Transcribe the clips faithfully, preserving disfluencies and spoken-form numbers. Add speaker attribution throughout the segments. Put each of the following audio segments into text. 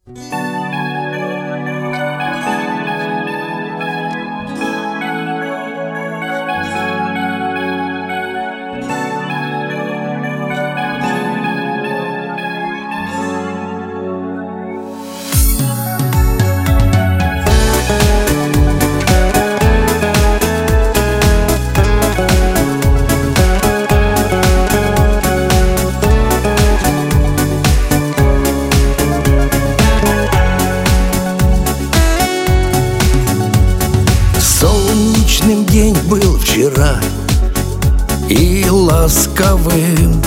Speaker 1: Солнечным день был вчера и ласковым,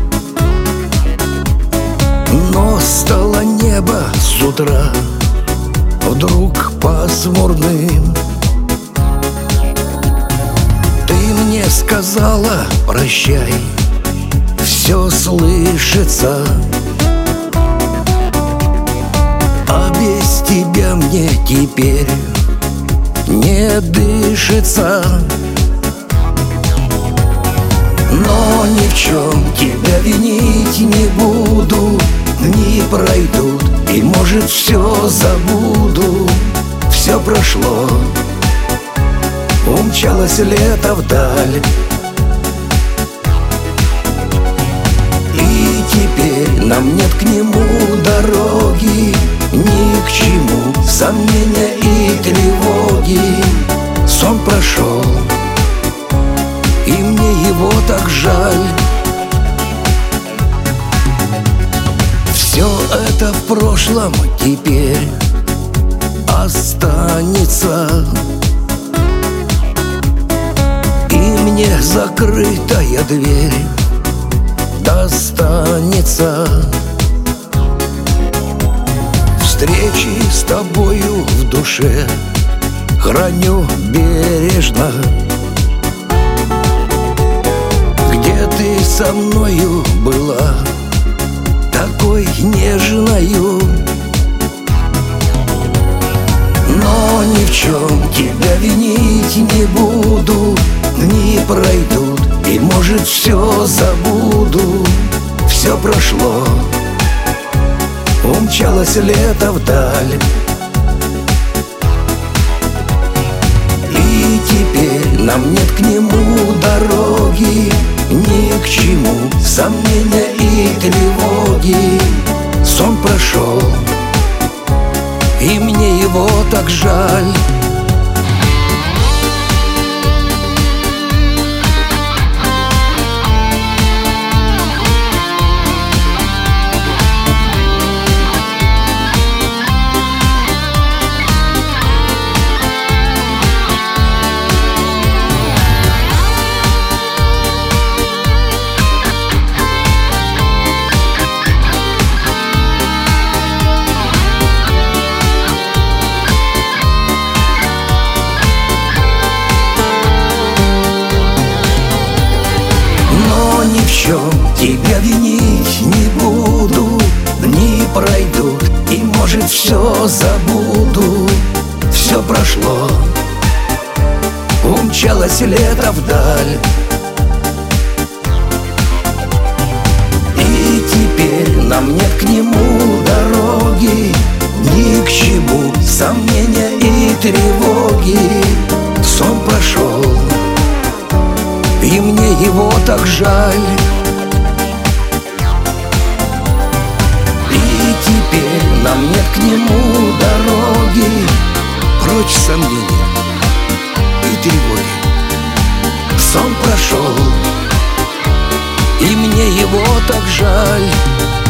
Speaker 1: но стало небо с утра вдруг пасмурным. Ты мне сказала прощай, все слышится, а без тебя мне теперь не дышится. Но ни в чем тебя винить не буду, дни пройдут, и, может, все забуду. Все прошло, умчалось лето вдаль, и теперь нам нет к нему дороги, ни к чему сомнения и тревоги. Сон прошел, и мне его так жаль. Все это в прошлом теперь останется, и мне закрытая дверь достанется. Встречи с тобою в душе храню бережно, где ты со мною была такой нежною. Но ни в чем тебя винить не буду, дни пройдут, и, может, все забуду. Все прошло, умчалось лето вдаль, и теперь нам нет к нему дороги, ни к чему сомнения и тревоги. Сон прошел, и мне его так жаль. Ни в чем тебя винить не буду, дни пройдут, и, может, все забуду. Все прошло, умчалось лето вдаль, и теперь нам нет к нему дороги, ни к чему сомнения и тревоги. Сон прошел, и мне его так жаль. И теперь нам нет к нему дороги, прочь сомнения и тревоги. Сон прошел, и мне его так жаль.